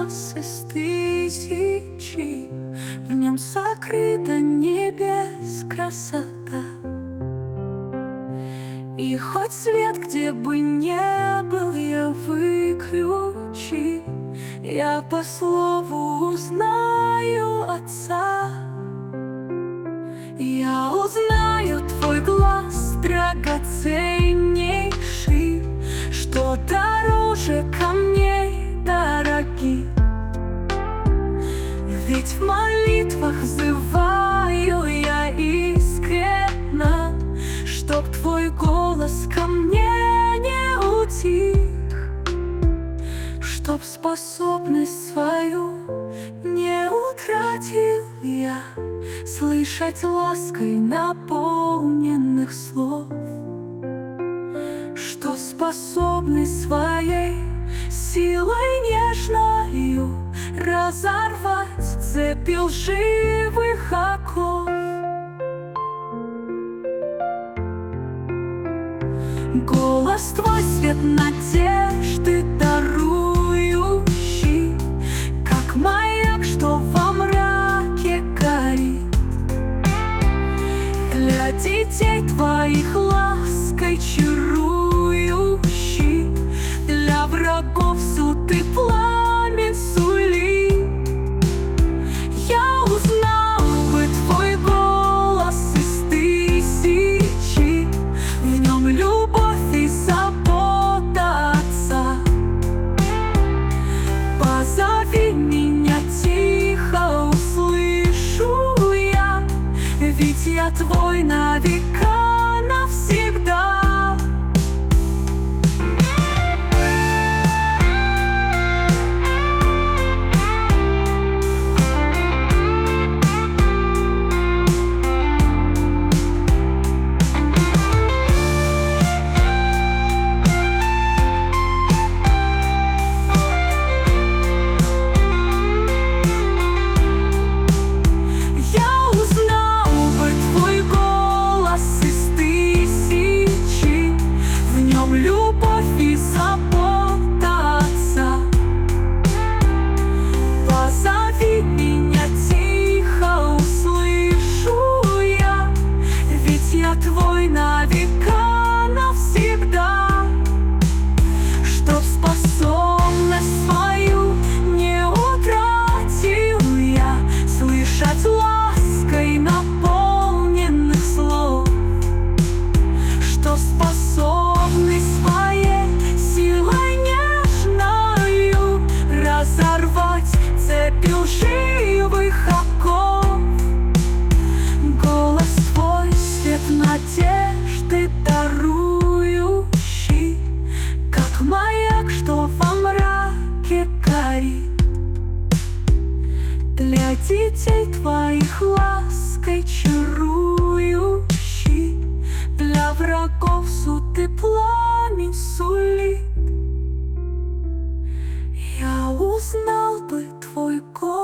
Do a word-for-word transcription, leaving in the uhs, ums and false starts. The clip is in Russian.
голос из тысячи, в нем сокрыта небес красота. И хоть свет где бы не был, я выключи, я по слову узнаю Отца. Я узнаю твой глаз драгоценнейший, что дороже камней дорогих. Ведь в молитвах взываю я искренно, чтоб твой голос ко мне не утих, чтоб способность свою не утратил я, слышать лаской наполненных слов, что способность своей силой нежною разорвать цепи лживых оков. Голос твой свет надежды дарующий, как маяк, что во мраке горит. Для детей твоих лаской чарующий, для врагов суд и пламень сулит. Я узнал бы твой голос из тысячи, в нем любовь и забота Отца. Позови меня тихо, услышу я, ведь я твой на века навсегда. Любовь и забота Отца. Позови меня тихо, услышу я, ведь я твой на века навсегда. Чтоб способность свою не утратил я, слышать лаской наполненных слов, что способность своей силой нежною разорвать цепи лживых оков. Голос твой свет надежды дарующий, как маяк, что во мраке горит. Для детей твоих лаской чарующий, для врагов суд и пламень сулит. Я узнал бы твой голос